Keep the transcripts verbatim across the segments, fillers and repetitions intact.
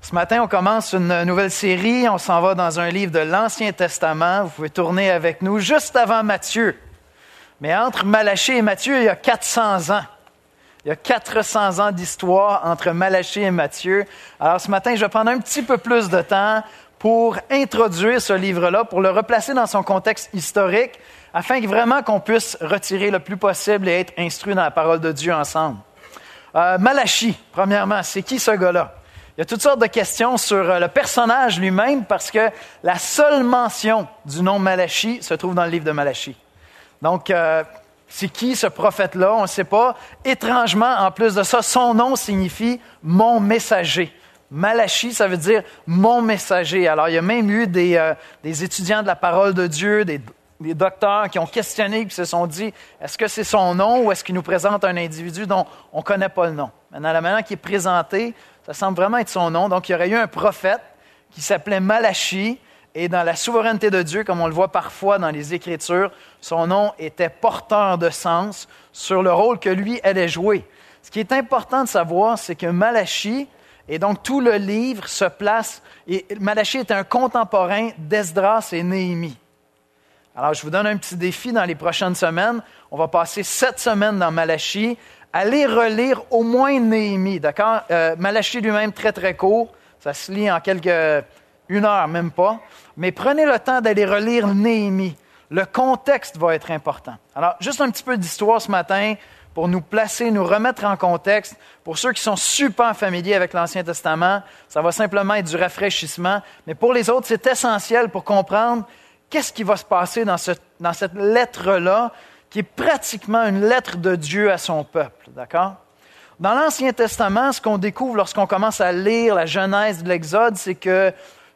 Ce matin, on commence une nouvelle série. On s'en va dans un livre de l'Ancien Testament. Vous pouvez tourner avec nous juste avant Matthieu. Mais entre Malachie et Matthieu, il y a quatre cents ans. Il y a quatre cents ans d'histoire entre Malachie et Matthieu. Alors ce matin, je vais prendre un petit peu plus de temps pour introduire ce livre-là, pour le replacer dans son contexte historique, afin que vraiment qu'on puisse retirer le plus possible et être instruit dans la parole de Dieu ensemble. Euh, Malachie, premièrement, c'est qui ce gars-là? Il y a toutes sortes de questions sur le personnage lui-même parce que la seule mention du nom Malachie se trouve dans le livre de Malachie. Donc, euh, c'est qui ce prophète-là? On ne sait pas. Étrangement, en plus de ça, son nom signifie « mon messager ». Malachie, ça veut dire « mon messager ». Alors, il y a même eu des, euh, des étudiants de la parole de Dieu, des, des docteurs qui ont questionné, qui se sont dit « est-ce que c'est son nom ou est-ce qu'il nous présente un individu dont on ne connaît pas le nom? » Maintenant, la manière qui est présentée, ça semble vraiment être son nom. Donc, il y aurait eu un prophète qui s'appelait Malachie. Et dans la souveraineté de Dieu, comme on le voit parfois dans les Écritures, son nom était porteur de sens sur le rôle que lui allait jouer. Ce qui est important de savoir, c'est que Malachie, et donc tout le livre se place, et Malachie est un contemporain d'Esdras et Néhémie. Alors, je vous donne un petit défi dans les prochaines semaines. On va passer sept semaines dans Malachie. Allez relire au moins Néhémie, d'accord? Euh, Malachie lui-même, très, très court. Ça se lit en quelques... une heure, même pas. Mais prenez le temps d'aller relire Néhémie. Le contexte va être important. Alors, juste un petit peu d'histoire ce matin pour nous placer, nous remettre en contexte. Pour ceux qui sont super familiers avec l'Ancien Testament, ça va simplement être du rafraîchissement. Mais pour les autres, c'est essentiel pour comprendre qu'est-ce qui va se passer dans, ce, dans cette lettre-là, qui est pratiquement une lettre de Dieu à son peuple. D'accord? Dans l'Ancien Testament, ce qu'on découvre lorsqu'on commence à lire la Genèse de l'Exode, c'est que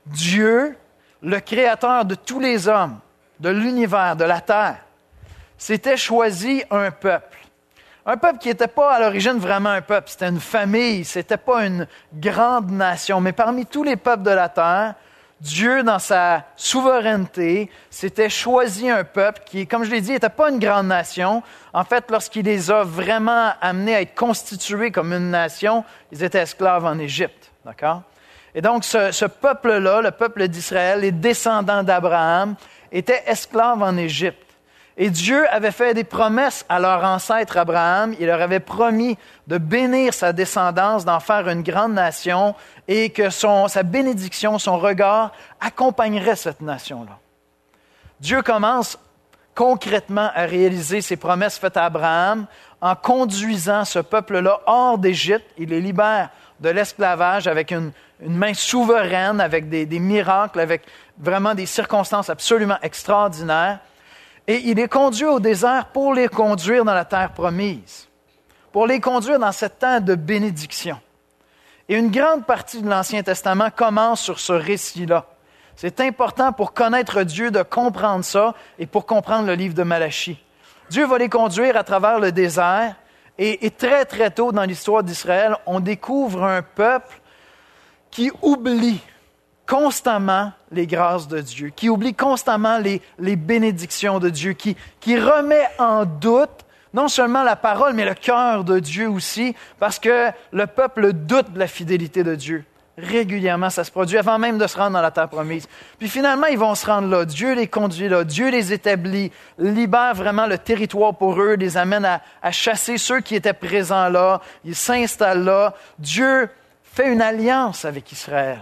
Dieu, le créateur de tous les hommes, de l'univers, de la terre, s'était choisi un peuple. Un peuple qui n'était pas à l'origine vraiment un peuple, c'était une famille, c'était pas une grande nation. Mais parmi tous les peuples de la terre, Dieu, dans sa souveraineté, s'était choisi un peuple qui, comme je l'ai dit, n'était pas une grande nation. En fait, lorsqu'il les a vraiment amenés à être constitués comme une nation, ils étaient esclaves en Égypte. D'accord? Et donc, ce, ce peuple-là, le peuple d'Israël, les descendants d'Abraham, étaient esclaves en Égypte. Et Dieu avait fait des promesses à leur ancêtre Abraham. Il leur avait promis de bénir sa descendance, d'en faire une grande nation et que son, sa bénédiction, son regard accompagnerait cette nation-là. Dieu commence concrètement à réaliser ses promesses faites à Abraham en conduisant ce peuple-là hors d'Égypte. Il les libère de l'esclavage avec une, une main souveraine, avec des, des miracles, avec vraiment des circonstances absolument extraordinaires. Et il les conduit au désert pour les conduire dans la terre promise, pour les conduire dans ce temps de bénédiction. Et une grande partie de l'Ancien Testament commence sur ce récit-là. C'est important pour connaître Dieu de comprendre ça et pour comprendre le livre de Malachie. Dieu va les conduire à travers le désert et, et très, très tôt dans l'histoire d'Israël, on découvre un peuple qui oublie constamment les grâces de Dieu, qui oublie constamment les, les bénédictions de Dieu, qui, qui remet en doute non seulement la parole, mais le cœur de Dieu aussi, parce que le peuple doute de la fidélité de Dieu. Régulièrement, ça se produit avant même de se rendre dans la terre promise. Puis finalement, ils vont se rendre là. Dieu les conduit là. Dieu les établit, libère vraiment le territoire pour eux, les amène à, à chasser ceux qui étaient présents là. Ils s'installent là. Dieu fait une alliance avec Israël.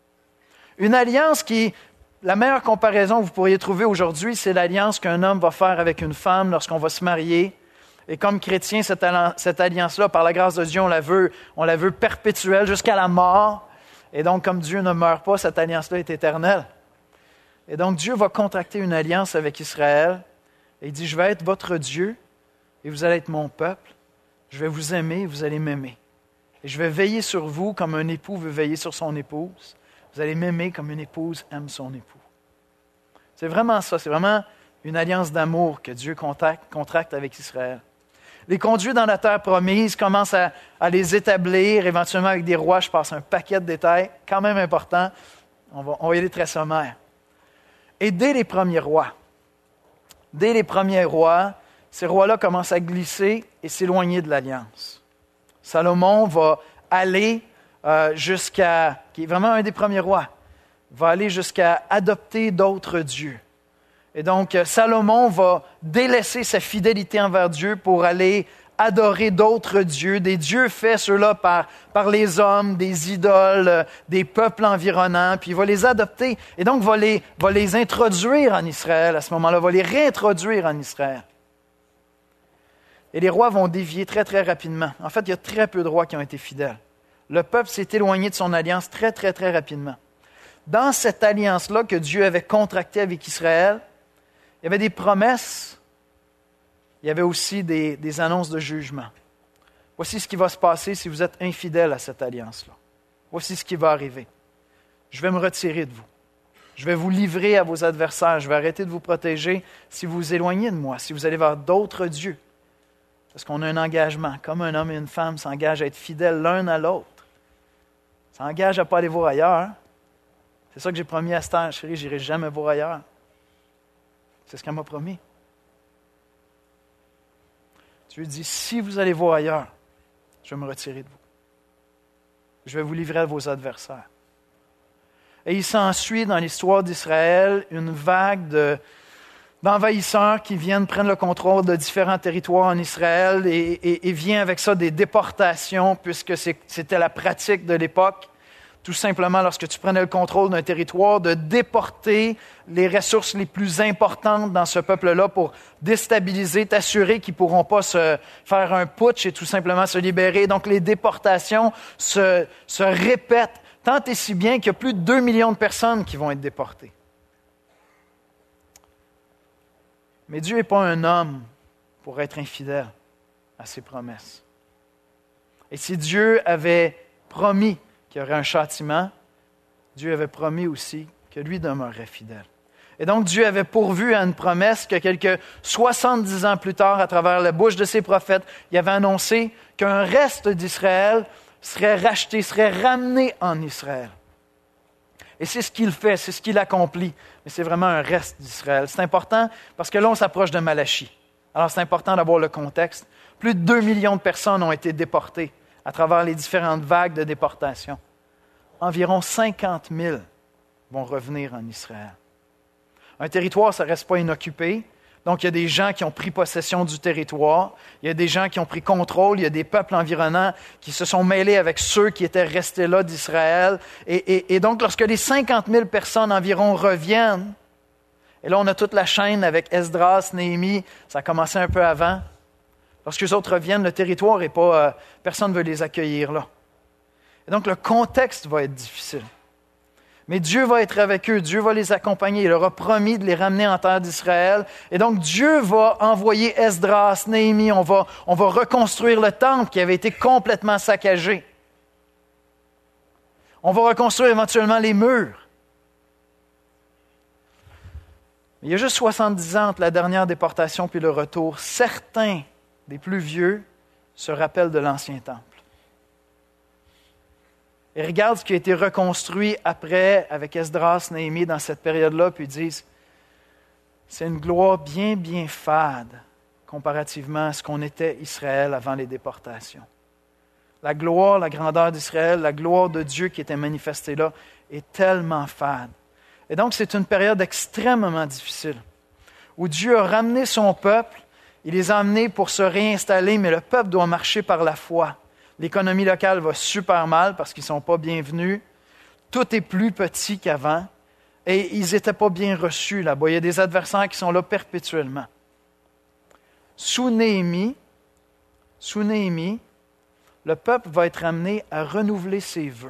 Une alliance qui, la meilleure comparaison que vous pourriez trouver aujourd'hui, c'est l'alliance qu'un homme va faire avec une femme lorsqu'on va se marier. Et comme chrétien, cette, cette alliance-là, par la grâce de Dieu, on la veut, on la veut perpétuelle jusqu'à la mort. Et donc, comme Dieu ne meurt pas, cette alliance-là est éternelle. Et donc, Dieu va contracter une alliance avec Israël. Et il dit, je vais être votre Dieu et vous allez être mon peuple. Je vais vous aimer et vous allez m'aimer. Et je vais veiller sur vous comme un époux veut veiller sur son épouse. Vous allez m'aimer comme une épouse aime son époux. C'est vraiment ça. C'est vraiment une alliance d'amour que Dieu contracte, contracte avec Israël. Les conduits dans la terre promise commencent à, à les établir, éventuellement avec des rois. Je passe un paquet de détails, quand même importants. On va, on va y aller très sommaire. Et dès les premiers rois, dès les premiers rois, ces rois-là commencent à glisser et s'éloigner de l'alliance. Salomon va aller euh, jusqu'à, qui est vraiment un des premiers rois, va aller jusqu'à adopter d'autres dieux. Et donc, Salomon va délaisser sa fidélité envers Dieu pour aller adorer d'autres dieux, des dieux faits, ceux-là, par, par les hommes, des idoles, euh, des peuples environnants, puis il va les adopter. Et donc, va les, va les introduire en Israël à ce moment-là, va les réintroduire en Israël. Et les rois vont dévier très, très rapidement. En fait, il y a très peu de rois qui ont été fidèles. Le peuple s'est éloigné de son alliance très, très, très rapidement. Dans cette alliance-là que Dieu avait contractée avec Israël, il y avait des promesses, il y avait aussi des, des annonces de jugement. Voici ce qui va se passer si vous êtes infidèle à cette alliance-là. Voici ce qui va arriver. Je vais me retirer de vous. Je vais vous livrer à vos adversaires. Je vais arrêter de vous protéger si vous vous éloignez de moi, si vous allez vers d'autres dieux. Parce qu'on a un engagement, comme un homme et une femme s'engagent à être fidèles l'un à l'autre. S'engagent à ne pas aller voir ailleurs. C'est ça que j'ai promis à Esther. Chérie, je n'irai jamais voir ailleurs. C'est ce qu'elle m'a promis. Dieu dit, si vous allez voir ailleurs, je vais me retirer de vous. Je vais vous livrer à vos adversaires. Et il s'ensuit dans l'histoire d'Israël une vague de, d'envahisseurs qui viennent prendre le contrôle de différents territoires en Israël et, et, et vient avec ça des déportations, puisque c'est, c'était la pratique de l'époque. Tout simplement, lorsque tu prenais le contrôle d'un territoire, de déporter les ressources les plus importantes dans ce peuple-là pour déstabiliser, t'assurer qu'ils ne pourront pas se faire un putsch et tout simplement se libérer. Donc, les déportations se, se répètent tant et si bien qu'il y a plus de deux millions de personnes qui vont être déportées. Mais Dieu n'est pas un homme pour être infidèle à ses promesses. Et si Dieu avait promis qu'il y aurait un châtiment, Dieu avait promis aussi que lui demeurerait fidèle. Et donc, Dieu avait pourvu à une promesse que quelques soixante-dix ans plus tard, à travers la bouche de ses prophètes, il avait annoncé qu'un reste d'Israël serait racheté, serait ramené en Israël. Et c'est ce qu'il fait, c'est ce qu'il accomplit. Mais c'est vraiment un reste d'Israël. C'est important parce que là, on s'approche de Malachie. Alors, c'est important d'avoir le contexte. Plus de deux millions de personnes ont été déportées à travers les différentes vagues de déportation. Environ cinquante mille vont revenir en Israël. Un territoire, ça ne reste pas inoccupé. Donc, il y a des gens qui ont pris possession du territoire. Il y a des gens qui ont pris contrôle. Il y a des peuples environnants qui se sont mêlés avec ceux qui étaient restés là d'Israël. Et, et, et donc, lorsque les cinquante mille personnes environ reviennent, et là, on a toute la chaîne avec Esdras, Néhémie, ça a commencé un peu avant. Lorsque les autres reviennent, le territoire n'est pas... Euh, personne ne veut les accueillir là. Et donc, le contexte va être difficile. Mais Dieu va être avec eux, Dieu va les accompagner. Il leur a promis de les ramener en terre d'Israël. Et donc, Dieu va envoyer Esdras, Néhémie. On va, on va reconstruire le temple qui avait été complètement saccagé. On va reconstruire éventuellement les murs. Il y a juste soixante-dix ans entre la dernière déportation puis le retour. Certains des plus vieux se rappellent de l'ancien temple. Et regardent ce qui a été reconstruit après avec Esdras, Néhémie dans cette période-là, puis ils disent, c'est une gloire bien, bien fade comparativement à ce qu'on était Israël avant les déportations. La gloire, la grandeur d'Israël, la gloire de Dieu qui était manifestée là est tellement fade. Et donc, c'est une période extrêmement difficile où Dieu a ramené son peuple, il les a amenés pour se réinstaller, mais le peuple doit marcher par la foi. L'économie locale va super mal parce qu'ils ne sont pas bienvenus. Tout est plus petit qu'avant et ils n'étaient pas bien reçus là-bas. Il y a des adversaires qui sont là perpétuellement. Sous Néhémie, sous Néhémie, le peuple va être amené à renouveler ses vœux.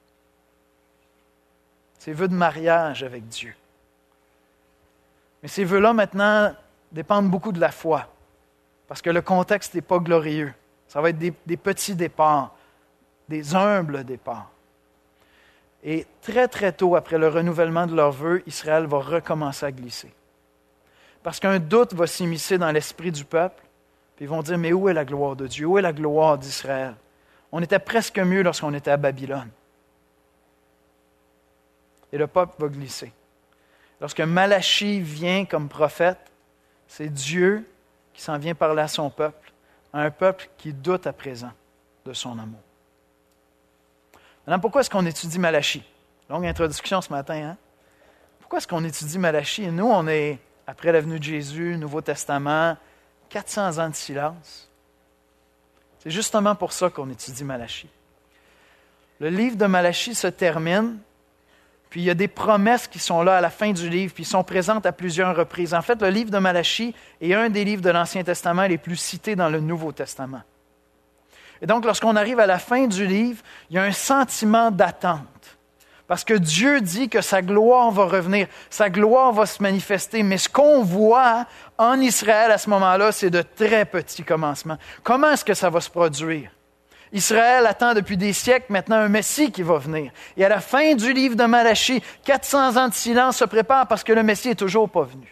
Ses vœux de mariage avec Dieu. Mais ces vœux-là, maintenant, dépendent beaucoup de la foi. Parce que le contexte n'est pas glorieux. Ça va être des, des petits départs, des humbles départs. Et très, très tôt, après le renouvellement de leurs vœux, Israël va recommencer à glisser. Parce qu'un doute va s'immiscer dans l'esprit du peuple, puis ils vont dire, mais où est la gloire de Dieu? Où est la gloire d'Israël? On était presque mieux lorsqu'on était à Babylone. Et le peuple va glisser. Lorsque Malachie vient comme prophète, c'est Dieu qui s'en vient parler à son peuple, à un peuple qui doute à présent de son amour. Maintenant, pourquoi est-ce qu'on étudie Malachie? Longue introduction ce matin, hein? Pourquoi est-ce qu'on étudie Malachie? Nous, on est, après la venue de Jésus, Nouveau Testament, quatre cents ans de silence. C'est justement pour ça qu'on étudie Malachie. Le livre de Malachie se termine, puis il y a des promesses qui sont là à la fin du livre, puis ils sont présentes à plusieurs reprises. En fait, le livre de Malachie est un des livres de l'Ancien Testament les plus cités dans le Nouveau Testament. Et donc, lorsqu'on arrive à la fin du livre, il y a un sentiment d'attente. Parce que Dieu dit que sa gloire va revenir, sa gloire va se manifester. Mais ce qu'on voit en Israël à ce moment-là, c'est de très petits commencements. Comment est-ce que ça va se produire? Israël attend depuis des siècles maintenant un Messie qui va venir. Et à la fin du livre de Malachie, quatre cents ans de silence se préparent parce que le Messie n'est toujours pas venu.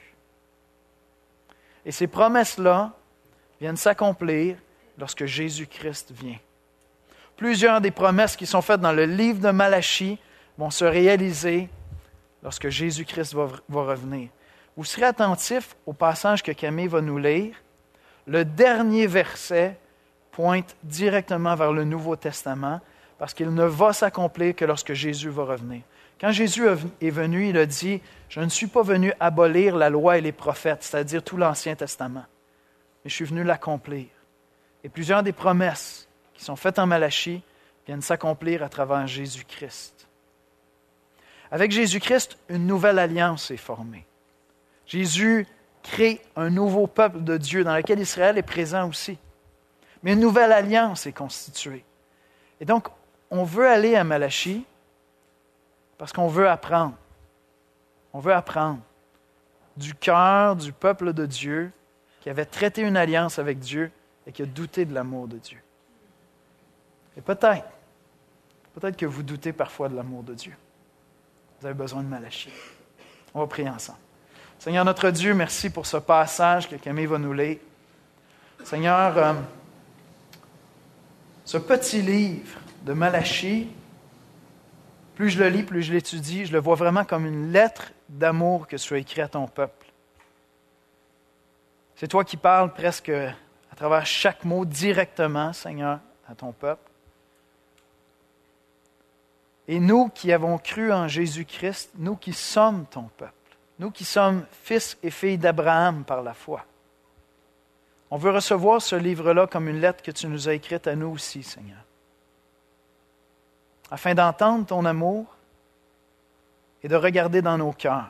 Et ces promesses-là viennent s'accomplir lorsque Jésus-Christ vient. Plusieurs des promesses qui sont faites dans le livre de Malachie vont se réaliser lorsque Jésus-Christ va, va revenir. Vous serez attentifs au passage que Camille va nous lire. Le dernier verset pointe directement vers le Nouveau Testament parce qu'il ne va s'accomplir que lorsque Jésus va revenir. Quand Jésus est venu, il a dit « Je ne suis pas venu abolir la loi et les prophètes, c'est-à-dire tout l'Ancien Testament, mais je suis venu l'accomplir. » Et plusieurs des promesses qui sont faites en Malachie viennent s'accomplir à travers Jésus-Christ. Avec Jésus-Christ, une nouvelle alliance est formée. Jésus crée un nouveau peuple de Dieu dans lequel Israël est présent aussi. Mais une nouvelle alliance est constituée. Et donc, on veut aller à Malachie parce qu'on veut apprendre. On veut apprendre du cœur du peuple de Dieu qui avait traité une alliance avec Dieu et qui a douté de l'amour de Dieu. Et peut-être, peut-être que vous doutez parfois de l'amour de Dieu. Vous avez besoin de Malachie. On va prier ensemble. Seigneur notre Dieu, merci pour ce passage que Camille va nous lire. Seigneur, euh, ce petit livre de Malachie, plus je le lis, plus je l'étudie, je le vois vraiment comme une lettre d'amour que tu as écrite à ton peuple. C'est toi qui parles presque à travers chaque mot directement, Seigneur, à ton peuple. Et nous qui avons cru en Jésus-Christ, nous qui sommes ton peuple, nous qui sommes fils et filles d'Abraham par la foi, on veut recevoir ce livre-là comme une lettre que tu nous as écrite à nous aussi, Seigneur, afin d'entendre ton amour et de regarder dans nos cœurs.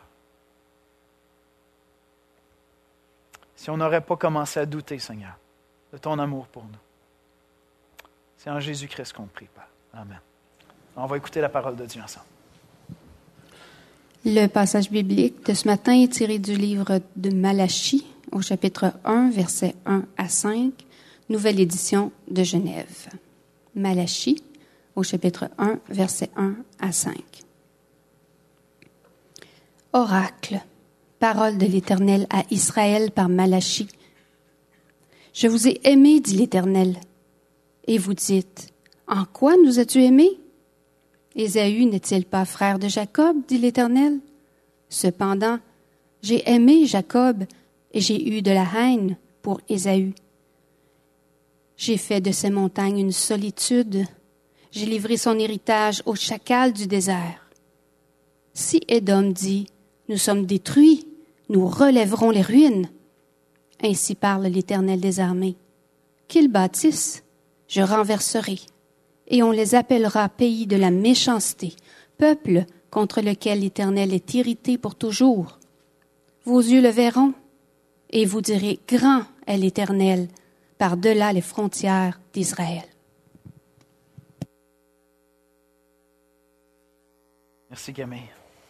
Si on n'aurait pas commencé à douter, Seigneur, de ton amour pour nous. C'est en Jésus-Christ qu'on prie, Père. Amen. On va écouter la parole de Dieu ensemble. Le passage biblique de ce matin est tiré du livre de Malachie, au chapitre un, versets un à cinq, nouvelle édition de Genève. Malachie, au chapitre un, versets un à cinq. Oracle, parole de l'Éternel à Israël par Malachie. Je vous ai aimé, dit l'Éternel. Et vous dites, en quoi nous as-tu aimés? Ésaü n'est-il pas frère de Jacob, dit l'Éternel? Cependant, j'ai aimé Jacob et j'ai eu de la haine pour Ésaü. J'ai fait de ces montagnes une solitude. J'ai livré son héritage aux chacals du désert. Si Édom dit, nous sommes détruits, nous relèverons les ruines. Ainsi parle l'Éternel des armées. Qu'ils bâtissent, je renverserai. Et on les appellera pays de la méchanceté, peuple contre lequel l'Éternel est irrité pour toujours. Vos yeux le verront, et vous direz, grand est l'Éternel, par-delà les frontières d'Israël. Merci, Camille.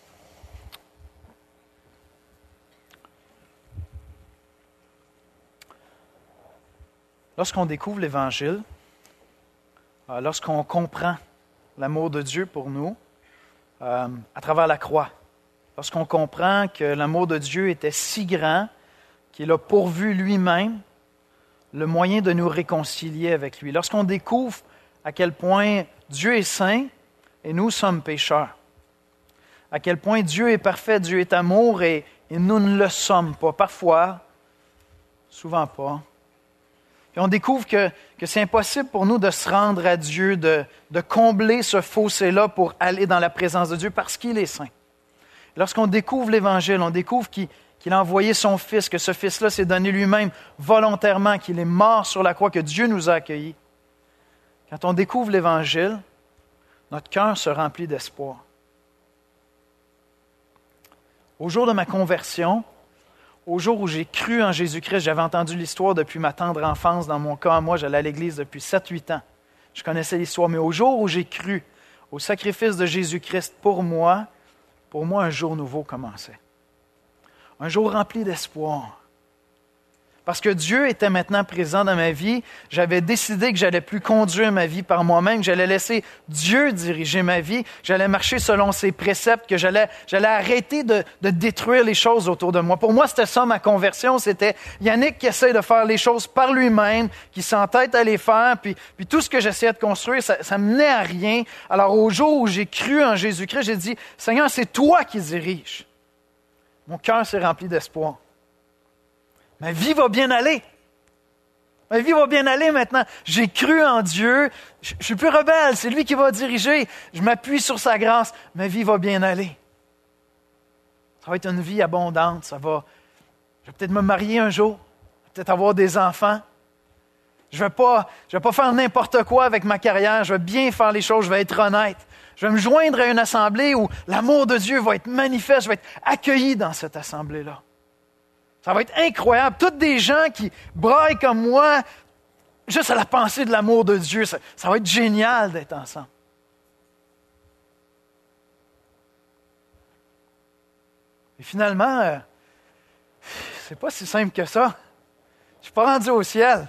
Lorsqu'on découvre l'Évangile, lorsqu'on comprend l'amour de Dieu pour nous euh, à travers la croix, lorsqu'on comprend que l'amour de Dieu était si grand qu'il a pourvu lui-même le moyen de nous réconcilier avec lui, lorsqu'on découvre à quel point Dieu est saint et nous sommes pécheurs, à quel point Dieu est parfait, Dieu est amour et, et nous ne le sommes pas, parfois, souvent pas, Puis on découvre que, que c'est impossible pour nous de se rendre à Dieu, de, de combler ce fossé-là pour aller dans la présence de Dieu parce qu'il est saint. Lorsqu'on découvre l'Évangile, on découvre qu'il, qu'il a envoyé son Fils, que ce Fils-là s'est donné lui-même volontairement, qu'il est mort sur la croix, que Dieu nous a accueillis. Quand on découvre l'Évangile, notre cœur se remplit d'espoir. Au jour de ma conversion, au jour où j'ai cru en Jésus-Christ, j'avais entendu l'histoire depuis ma tendre enfance. Dans mon cas, moi, j'allais à l'église depuis sept huit ans. Je connaissais l'histoire. Mais au jour où j'ai cru au sacrifice de Jésus-Christ pour moi, pour moi, un jour nouveau commençait. Un jour rempli d'espoir. Parce que Dieu était maintenant présent dans ma vie, j'avais décidé que j'allais plus conduire ma vie par moi-même, que j'allais laisser Dieu diriger ma vie, que j'allais marcher selon ses préceptes, que j'allais, j'allais arrêter de, de détruire les choses autour de moi. Pour moi, c'était ça ma conversion, c'était Yannick qui essaie de faire les choses par lui-même, qui s'entête à les faire, puis, puis tout ce que j'essayais de construire, ça, ça menait à rien. Alors au jour où j'ai cru en Jésus-Christ, j'ai dit, Seigneur, c'est toi qui diriges. Mon cœur s'est rempli d'espoir. Ma vie va bien aller. Ma vie va bien aller maintenant. J'ai cru en Dieu. Je ne suis plus rebelle. C'est lui qui va diriger. Je m'appuie sur sa grâce. Ma vie va bien aller. Ça va être une vie abondante. Ça va. Je vais peut-être me marier un jour. Je vais peut-être avoir des enfants. Je ne vais pas, je vais pas faire n'importe quoi avec ma carrière. Je vais bien faire les choses. Je vais être honnête. Je vais me joindre à une assemblée où l'amour de Dieu va être manifeste. Je vais être accueilli dans cette assemblée-là. Ça va être incroyable. Toutes des gens qui braillent comme moi, juste à la pensée de l'amour de Dieu. Ça, ça va être génial d'être ensemble. Et finalement, euh, c'est pas si simple que ça. Je suis pas rendu au ciel.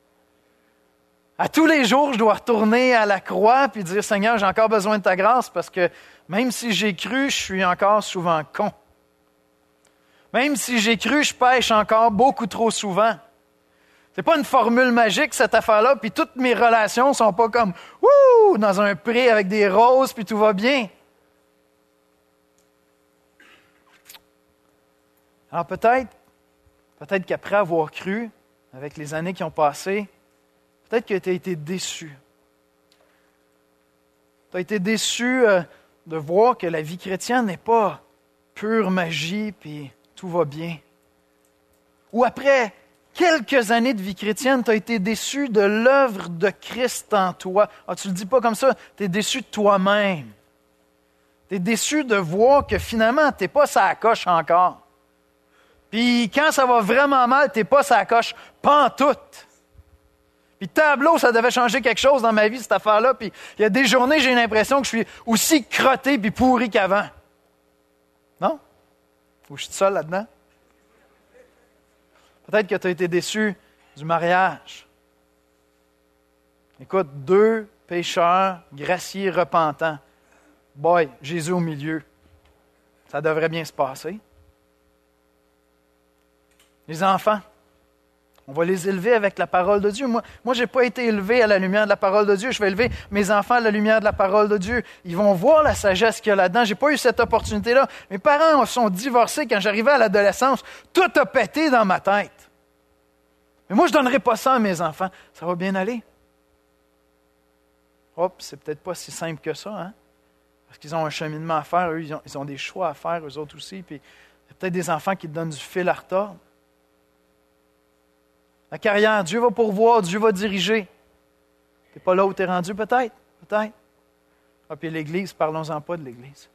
À tous les jours, je dois retourner à la croix puis dire, Seigneur, j'ai encore besoin de ta grâce parce que même si j'ai cru, je suis encore souvent con. Même si j'ai cru, je pêche encore beaucoup trop souvent. C'est pas une formule magique, cette affaire-là, puis toutes mes relations sont pas comme « Wouh! » dans un pré avec des roses, puis tout va bien. Alors peut-être, peut-être qu'après avoir cru, avec les années qui ont passé, peut-être que tu as été déçu. Tu as été déçu euh, de voir que la vie chrétienne n'est pas pure magie, puis tout va bien. Ou après quelques années de vie chrétienne, tu as été déçu de l'œuvre de Christ en toi. Ah, tu ne le dis pas comme ça, tu es déçu de toi-même. Tu es déçu de voir que finalement, tu n'es pas sa coche encore. Puis quand ça va vraiment mal, tu n'es pas sa coche pantoute. Puis tableau, ça devait changer quelque chose dans ma vie, cette affaire-là. Puis il y a des journées, j'ai l'impression que je suis aussi crotté puis pourri qu'avant. Non? Ou je suis seul là-dedans? Peut-être que tu as été déçu du mariage. Écoute, deux pécheurs, graciés, repentants. Boy, Jésus au milieu. Ça devrait bien se passer. Les enfants, on va les élever avec la parole de Dieu. Moi, moi je n'ai pas été élevé à la lumière de la parole de Dieu. Je vais élever mes enfants à la lumière de la parole de Dieu. Ils vont voir la sagesse qu'il y a là-dedans. Je n'ai pas eu cette opportunité-là. Mes parents sont divorcés quand j'arrivais à l'adolescence. Tout a pété dans ma tête. Mais moi, je ne donnerai pas ça à mes enfants. Ça va bien aller. Hop, c'est peut-être pas si simple que ça, hein? Parce qu'ils ont un cheminement à faire. Eux, ils ont, ils ont des choix à faire, eux autres aussi. Puis, il y a peut-être des enfants qui te donnent du fil à retordre. La carrière, Dieu va pourvoir, Dieu va diriger. Tu n'es pas là où tu es rendu, peut-être? Peut-être. Ah, puis l'Église, parlons-en pas de l'Église.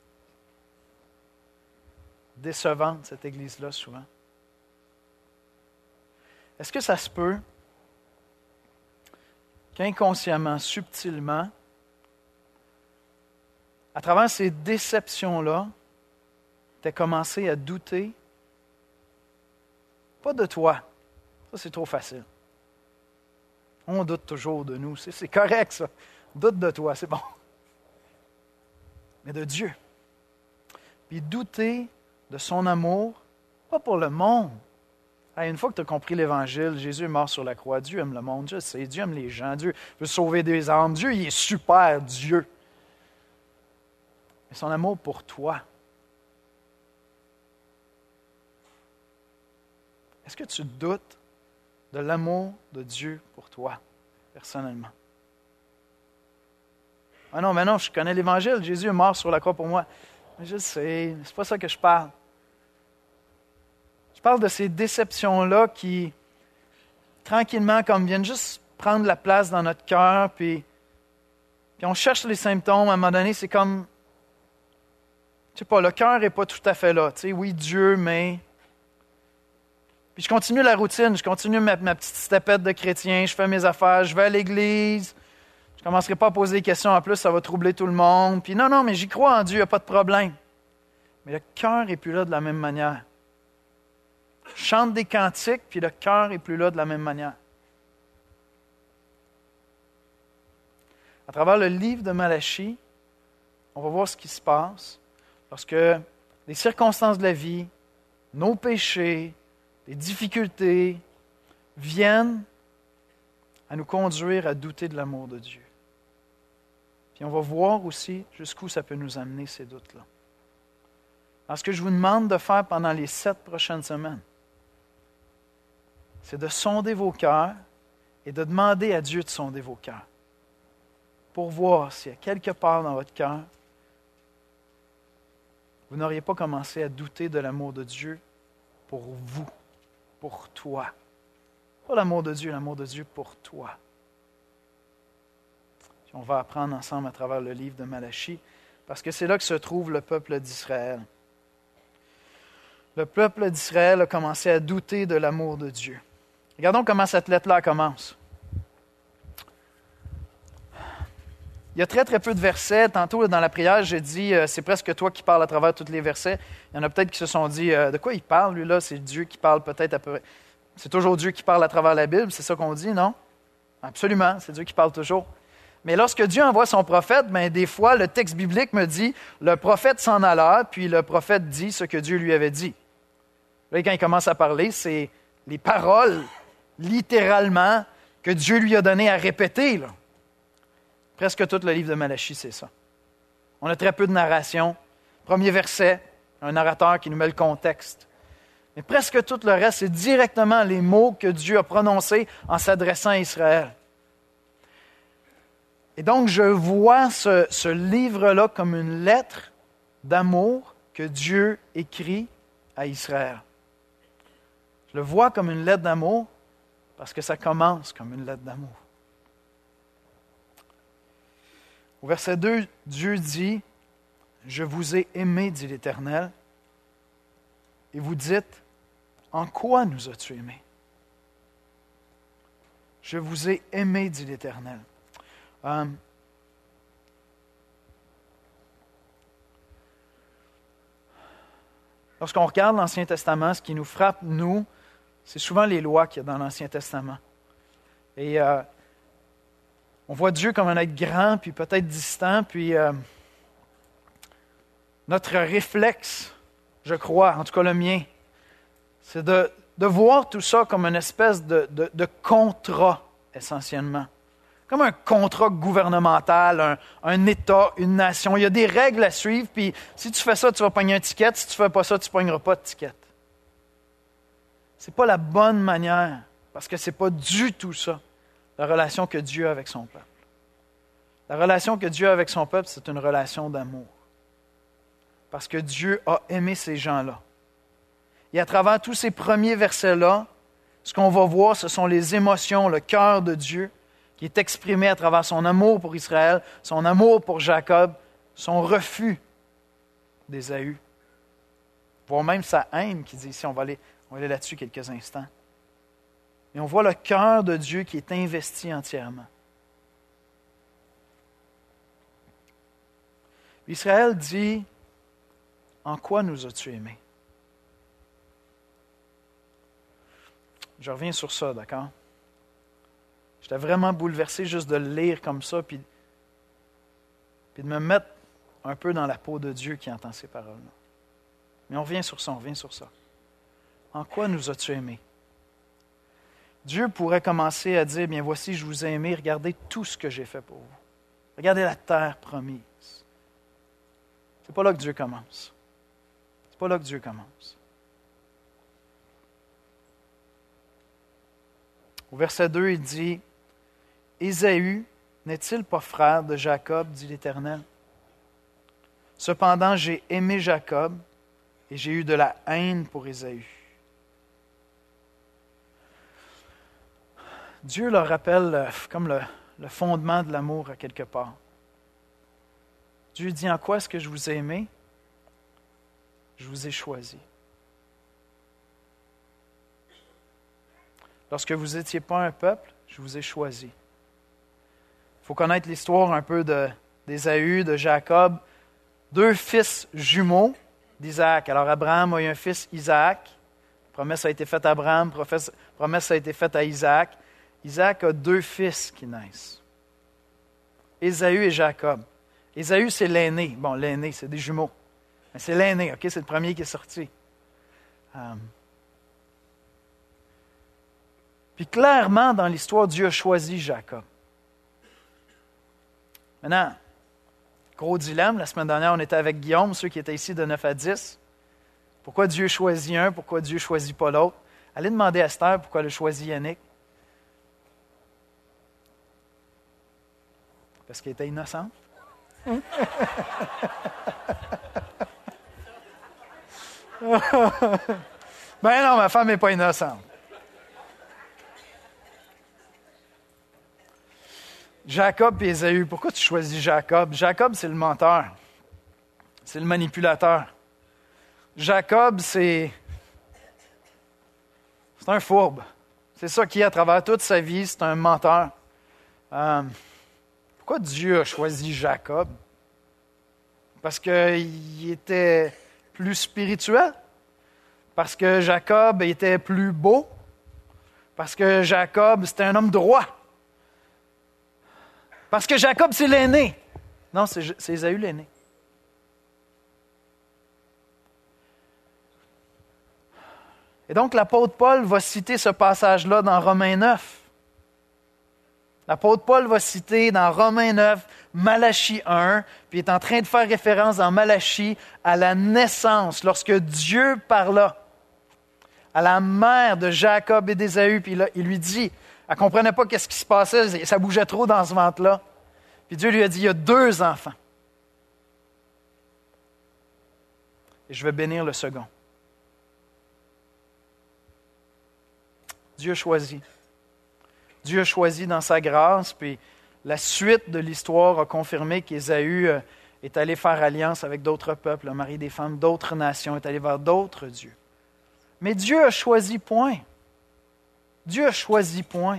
Décevante, cette Église-là, souvent. Est-ce que ça se peut qu'inconsciemment, subtilement, à travers ces déceptions-là, tu as commencé à douter, pas de toi. Ça, c'est trop facile. On doute toujours de nous. C'est, c'est correct, ça. Doute de toi, c'est bon. Mais de Dieu. Puis douter de son amour, pas pour le monde. Hey, une fois que tu as compris l'Évangile, Jésus est mort sur la croix. Dieu aime le monde, je sais. Dieu aime les gens. Dieu veut sauver des âmes. Dieu, il est super, Dieu. Mais son amour pour toi. Est-ce que tu doutes de l'amour de Dieu pour toi, personnellement. Ah non, mais non, je connais l'Évangile, Jésus est mort sur la croix pour moi. Mais je sais, c'est pas ça que je parle. Je parle de ces déceptions-là qui, tranquillement, comme viennent juste prendre la place dans notre cœur, puis, puis on cherche les symptômes. À un moment donné, c'est comme, je sais pas, le cœur n'est pas tout à fait là. Tu sais, oui, Dieu, mais... Puis je continue la routine, je continue ma, ma petite stepette de chrétien, je fais mes affaires, je vais à l'église, je ne commencerai pas à poser des questions, en plus, ça va troubler tout le monde. Puis non, non, mais j'y crois en Dieu, il n'y a pas de problème. Mais le cœur n'est plus là de la même manière. Je chante des cantiques, puis le cœur n'est plus là de la même manière. À travers le livre de Malachie, on va voir ce qui se passe lorsque les circonstances de la vie, nos péchés, les difficultés viennent à nous conduire à douter de l'amour de Dieu. Puis on va voir aussi jusqu'où ça peut nous amener, ces doutes-là. Alors, ce que je vous demande de faire pendant les sept prochaines semaines, c'est de sonder vos cœurs et de demander à Dieu de sonder vos cœurs pour voir s'il y a quelque part dans votre cœur, vous n'auriez pas commencé à douter de l'amour de Dieu pour vous, pour toi. Pas l'amour de Dieu, l'amour de Dieu pour toi. Puis on va apprendre ensemble à travers le livre de Malachie, parce que c'est là que se trouve le peuple d'Israël. Le peuple d'Israël a commencé à douter de l'amour de Dieu. Regardons comment cette lettre-là commence. Il y a très, très peu de versets. Tantôt, dans la prière, j'ai dit euh, c'est presque toi qui parles à travers tous les versets. Il y en a peut-être qui se sont dit euh, de quoi il parle, lui-là? C'est Dieu qui parle peut-être à peu près. C'est toujours Dieu qui parle à travers la Bible, c'est ça qu'on dit, non? Absolument, c'est Dieu qui parle toujours. Mais lorsque Dieu envoie son prophète, bien, des fois, le texte biblique me dit le prophète s'en alla, puis le prophète dit ce que Dieu lui avait dit. Là, quand il commence à parler, c'est les paroles, littéralement, que Dieu lui a données à répéter, là. Presque tout le livre de Malachie, c'est ça. On a très peu de narration. Premier verset, un narrateur qui nous met le contexte. Mais presque tout le reste, c'est directement les mots que Dieu a prononcés en s'adressant à Israël. Et donc, je vois ce, ce livre-là comme une lettre d'amour que Dieu écrit à Israël. Je le vois comme une lettre d'amour parce que ça commence comme une lettre d'amour. Au verset deux, Dieu dit « Je vous ai aimé, dit l'Éternel. » Et vous dites « En quoi nous as-tu aimés? » Je vous ai aimé, dit l'Éternel. Euh, lorsqu'on regarde l'Ancien Testament, ce qui nous frappe, nous, c'est souvent les lois qu'il y a dans l'Ancien Testament. Et euh, on voit Dieu comme un être grand, puis peut-être distant, puis euh, notre réflexe, je crois, en tout cas le mien, c'est de, de voir tout ça comme une espèce de, de, de contrat, essentiellement. Comme un contrat gouvernemental, un, un État, une nation. Il y a des règles à suivre, puis si tu fais ça, tu vas pogner un ticket. Si tu ne fais pas ça, tu ne pogneras pas de ticket. Ce n'est pas la bonne manière, parce que ce n'est pas du tout ça, la relation que Dieu a avec son peuple. La relation que Dieu a avec son peuple, c'est une relation d'amour. Parce que Dieu a aimé ces gens-là. Et à travers tous ces premiers versets-là, ce qu'on va voir, ce sont les émotions, le cœur de Dieu, qui est exprimé à travers son amour pour Israël, son amour pour Jacob, son refus d'Ésaü, voire même sa haine, qui dit ici, on va aller, on va aller là-dessus quelques instants. Et on voit le cœur de Dieu qui est investi entièrement. Israël dit, « En quoi nous as-tu aimés? » Je reviens sur ça, d'accord? J'étais vraiment bouleversé juste de le lire comme ça, puis, puis de me mettre un peu dans la peau de Dieu qui entend ces paroles-là. Mais on revient sur ça, on revient sur ça. En quoi nous as-tu aimés? Dieu pourrait commencer à dire, bien voici, je vous ai aimé, regardez tout ce que j'ai fait pour vous. Regardez la terre promise. C'est pas là que Dieu commence. C'est pas là que Dieu commence. Au verset deux, il dit, « Ésaü n'est-il pas frère de Jacob, dit l'Éternel? Cependant, j'ai aimé Jacob et j'ai eu de la haine pour Ésaü. » Dieu leur rappelle comme le, le fondement de l'amour à quelque part. Dieu dit, en quoi est-ce que je vous ai aimé? Je vous ai choisi. Lorsque vous n'étiez pas un peuple, je vous ai choisi. Il faut connaître l'histoire un peu de, d'Ésaü, de Jacob, deux fils jumeaux d'Isaac. Alors Abraham a eu un fils, Isaac. Promesse a été faite à Abraham, promesse a été faite à Isaac. Isaac a deux fils qui naissent. Ésaü et Jacob. Ésaü, c'est l'aîné. Bon, l'aîné, c'est des jumeaux. Mais c'est l'aîné, OK? C'est le premier qui est sorti. Um, Puis clairement, dans l'histoire, Dieu a choisi Jacob. Maintenant, gros dilemme. La semaine dernière, on était avec Guillaume, ceux qui étaient ici de neuf à dix. Pourquoi Dieu choisit un? Pourquoi Dieu ne choisit pas l'autre? Allez demander à Esther pourquoi elle a choisi Yannick. Parce qu'elle était innocente. Ben non, ma femme n'est pas innocente. Jacob et Ésaü, pourquoi tu choisis Jacob? Jacob, c'est le menteur. C'est le manipulateur. Jacob, c'est... C'est un fourbe. C'est ça qui est à travers toute sa vie, c'est un menteur. Euh, pourquoi Dieu a choisi Jacob? Parce qu'il était plus spirituel? Parce que Jacob était plus beau? Parce que Jacob, c'était un homme droit? Parce que Jacob, c'est l'aîné? Non, c'est, c'est Ésaü l'aîné. Et donc, l'apôtre Paul va citer ce passage-là dans Romains neuf. L'apôtre Paul va citer dans Romains neuf, Malachie un, puis il est en train de faire référence dans Malachie à la naissance, lorsque Dieu parla à la mère de Jacob et d'Ésaü, puis là, il lui dit, elle ne comprenait pas qu'est-ce qui se passait, ça bougeait trop dans ce ventre-là. Puis Dieu lui a dit, il y a deux enfants. Et je vais bénir le second. Dieu choisit. Dieu a choisi dans sa grâce, puis la suite de l'histoire a confirmé qu'Ésaü est allé faire alliance avec d'autres peuples, le mari des femmes d'autres nations, est allé vers d'autres dieux. Mais Dieu a choisi point. Dieu a choisi point.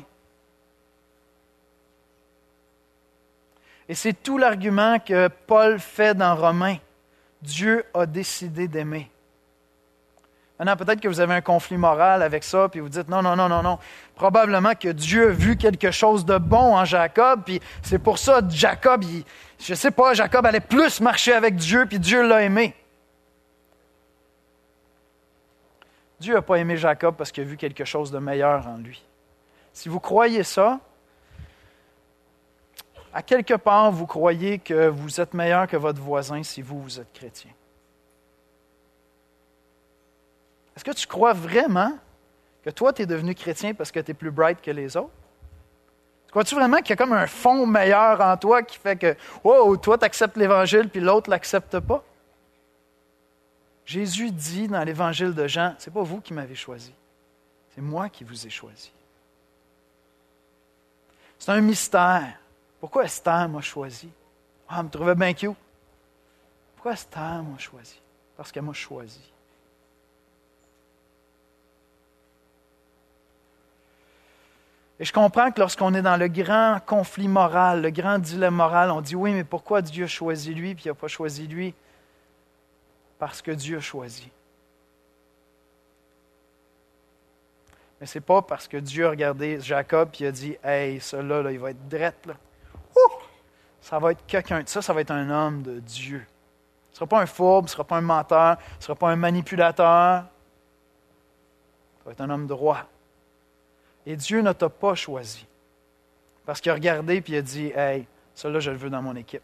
Et c'est tout l'argument que Paul fait dans Romains. Dieu a décidé d'aimer. Maintenant, peut-être que vous avez un conflit moral avec ça, puis vous dites, non, non, non, non, non. Probablement que Dieu a vu quelque chose de bon en Jacob, puis c'est pour ça que Jacob, il, je ne sais pas, Jacob allait plus marcher avec Dieu, puis Dieu l'a aimé. Dieu n'a pas aimé Jacob parce qu'il a vu quelque chose de meilleur en lui. Si vous croyez ça, à quelque part, vous croyez que vous êtes meilleur que votre voisin si vous, vous êtes chrétien. Est-ce que tu crois vraiment que toi, tu es devenu chrétien parce que tu es plus bright que les autres? Crois-tu vraiment qu'il y a comme un fond meilleur en toi qui fait que, oh, toi, tu acceptes l'Évangile puis l'autre ne l'accepte pas? Jésus dit dans l'Évangile de Jean, c'est pas vous qui m'avez choisi, c'est moi qui vous ai choisi. C'est un mystère. Pourquoi Esther m'a choisi? Ah, elle me trouvait bien cute. Pourquoi Esther m'a choisi? Parce qu'elle m'a choisi. Et je comprends que lorsqu'on est dans le grand conflit moral, le grand dilemme moral, on dit oui, mais pourquoi Dieu a choisi lui puis il n'a pas choisi lui? Parce que Dieu a choisi. Mais ce n'est pas parce que Dieu a regardé Jacob et a dit hey, celui-là, là, il va être drette, là. Ouh! Ça va être quelqu'un, ça, ça va être un homme de Dieu. Ce ne sera pas un fourbe, ce ne sera pas un menteur, ce ne sera pas un manipulateur. Ça va être un homme droit. Et Dieu ne t'a pas choisi. Parce qu'il a regardé et il a dit hey, celui-là, je le veux dans mon équipe.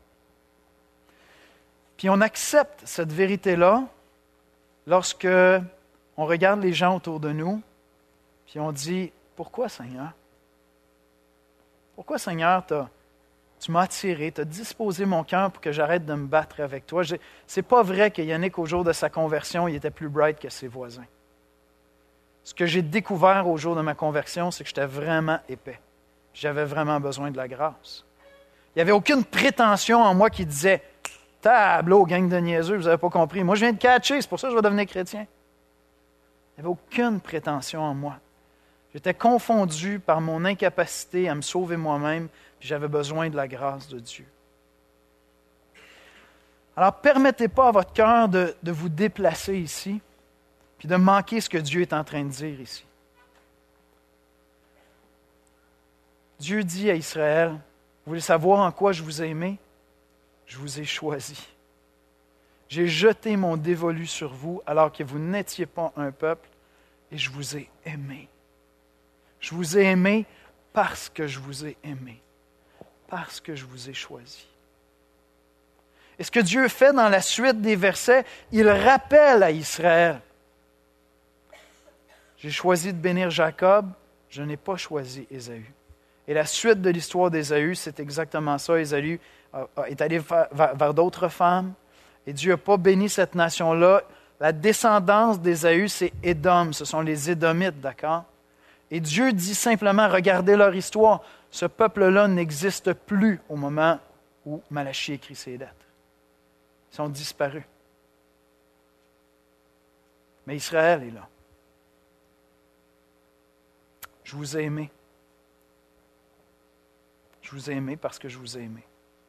Puis on accepte cette vérité-là lorsque on regarde les gens autour de nous, puis on dit pourquoi, Seigneur? Pourquoi, Seigneur, t'as, tu m'as attiré, tu as disposé mon cœur pour que j'arrête de me battre avec toi? J'ai, c'est pas vrai que Yannick, au jour de sa conversion, il était plus bright que ses voisins. Ce que j'ai découvert au jour de ma conversion, c'est que j'étais vraiment épais. J'avais vraiment besoin de la grâce. Il n'y avait aucune prétention en moi qui disait « Tableau, gang de niaiseux, vous n'avez pas compris. Moi, je viens de catcher, c'est pour ça que je vais devenir chrétien. » Il n'y avait aucune prétention en moi. J'étais confondu par mon incapacité à me sauver moi-même, puis j'avais besoin de la grâce de Dieu. Alors, permettez pas à votre cœur de, de vous déplacer ici, puis de manquer ce que Dieu est en train de dire ici. Dieu dit à Israël, vous voulez savoir en quoi je vous ai aimé? Je vous ai choisi. J'ai jeté mon dévolu sur vous alors que vous n'étiez pas un peuple et je vous ai aimé. Je vous ai aimé parce que je vous ai aimé, parce que je vous ai choisi. Et ce que Dieu fait dans la suite des versets, il rappelle à Israël, j'ai choisi de bénir Jacob, je n'ai pas choisi Ésaü. Et la suite de l'histoire d'Ésaü, c'est exactement ça. Ésaü est allé vers, vers d'autres femmes et Dieu n'a pas béni cette nation-là. La descendance d'Ésaü, c'est Édom, ce sont les Édomites, d'accord? Et Dieu dit simplement, regardez leur histoire, ce peuple-là n'existe plus au moment où Malachie écrit ses lettres. Ils sont disparus. Mais Israël est là. Je vous ai aimé. Je vous ai aimé parce que je vous ai aimé.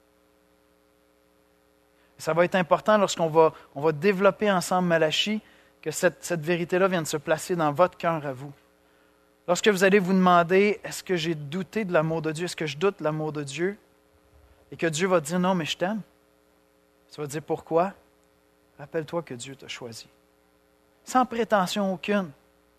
Et ça va être important lorsqu'on va, on va développer ensemble Malachie, que cette, cette vérité-là vienne se placer dans votre cœur à vous. Lorsque vous allez vous demander, est-ce que j'ai douté de l'amour de Dieu? Est-ce que je doute de l'amour de Dieu? Et que Dieu va dire, non, mais je t'aime. Tu vas dire, pourquoi? Rappelle-toi que Dieu t'a choisi. Sans prétention aucune.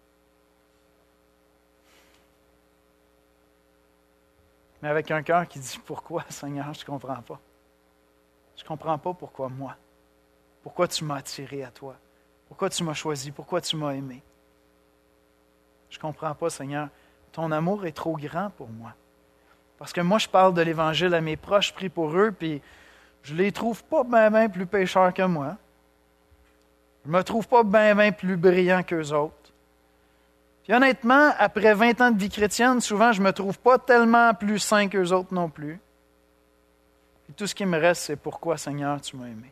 Mais avec un cœur qui dit, pourquoi, Seigneur, je ne comprends pas. Je ne comprends pas pourquoi moi. Pourquoi tu m'as attiré à toi. Pourquoi tu m'as choisi. Pourquoi tu m'as aimé. Je ne comprends pas, Seigneur. Ton amour est trop grand pour moi. Parce que moi, je parle de l'Évangile à mes proches, prie pour eux, puis je ne les trouve pas bien, bien plus pécheurs que moi. Je ne me trouve pas bien, bien plus brillants qu'eux autres. Puis honnêtement, après vingt ans de vie chrétienne, souvent, je ne me trouve pas tellement plus saint qu'eux autres non plus. Et tout ce qui me reste, c'est pourquoi, Seigneur, tu m'as aimé.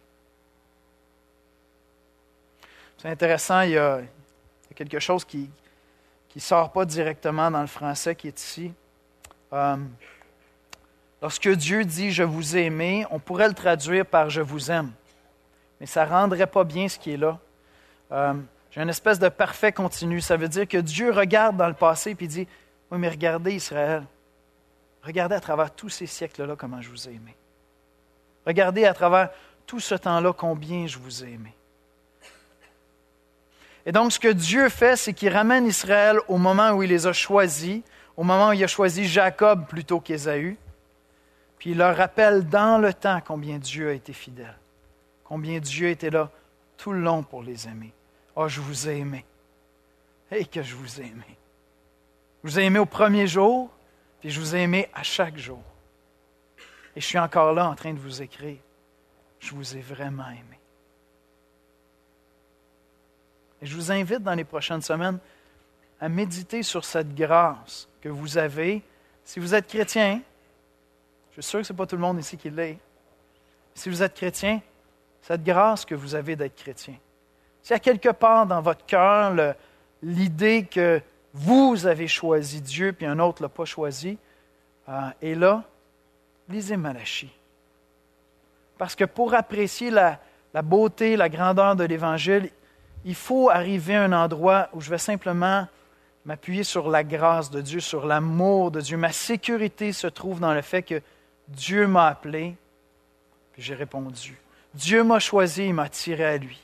C'est intéressant, il y a, il y a quelque chose qui ne sort pas directement dans le français qui est ici. Euh, lorsque Dieu dit « je vous ai aimé », on pourrait le traduire par « je vous aime ». Mais ça ne rendrait pas bien ce qui est là. Euh, j'ai une espèce de parfait continu. Ça veut dire que Dieu regarde dans le passé et dit « oui, mais regardez Israël, regardez à travers tous ces siècles-là comment je vous ai aimé. Regardez à travers tout ce temps-là combien je vous ai aimé. » Et donc, ce que Dieu fait, c'est qu'il ramène Israël au moment où il les a choisis, au moment où il a choisi Jacob plutôt qu'Ésaü, puis il leur rappelle dans le temps combien Dieu a été fidèle, combien Dieu était là tout le long pour les aimer. « Oh, je vous ai aimé. Et que je vous ai aimé. Je vous ai aimé au premier jour, puis je vous ai aimé à chaque jour. Et je suis encore là en train de vous écrire. Je vous ai vraiment aimé. » Et je vous invite dans les prochaines semaines à méditer sur cette grâce que vous avez. Si vous êtes chrétien, je suis sûr que ce n'est pas tout le monde ici qui l'est. Si vous êtes chrétien, cette grâce que vous avez d'être chrétien. S'il y a quelque part dans votre cœur le, l'idée que vous avez choisi Dieu puis un autre ne l'a pas choisi, euh, et là, lisez Malachie. Parce que pour apprécier la, la beauté, la grandeur de l'Évangile, il faut arriver à un endroit où je vais simplement m'appuyer sur la grâce de Dieu, sur l'amour de Dieu. Ma sécurité se trouve dans le fait que Dieu m'a appelé, puis j'ai répondu. Dieu m'a choisi, il m'a attiré à lui.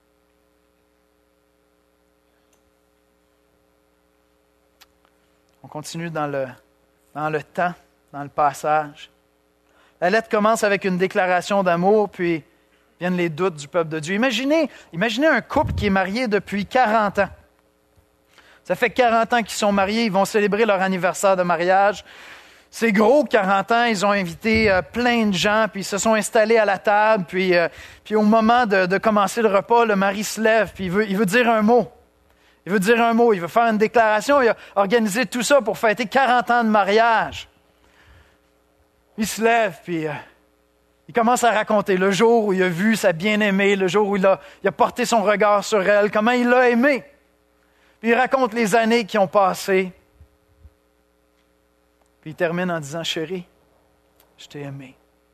On continue dans le, dans le temps, dans le passage. La lettre commence avec une déclaration d'amour, puis viennent les doutes du peuple de Dieu. Imaginez, imaginez un couple qui est marié depuis quarante ans. Vous Ça fait quarante ans qu'ils sont mariés, ils vont célébrer leur anniversaire de mariage. C'est gros, quarante ans, ils ont invité euh, plein de gens, puis ils se sont installés à la table, puis, euh, puis au moment de, de commencer le repas, le mari se lève, puis il veut, il veut dire un mot. Il veut dire un mot, il veut faire une déclaration, il a organisé tout ça pour fêter quarante ans de mariage. Il se lève, puis euh, il commence à raconter le jour où il a vu sa bien-aimée, le jour où il a, il a porté son regard sur elle, comment il l'a aimée. Puis il raconte les années qui ont passé. Puis il termine en disant, « Chérie, je t'ai aimé. »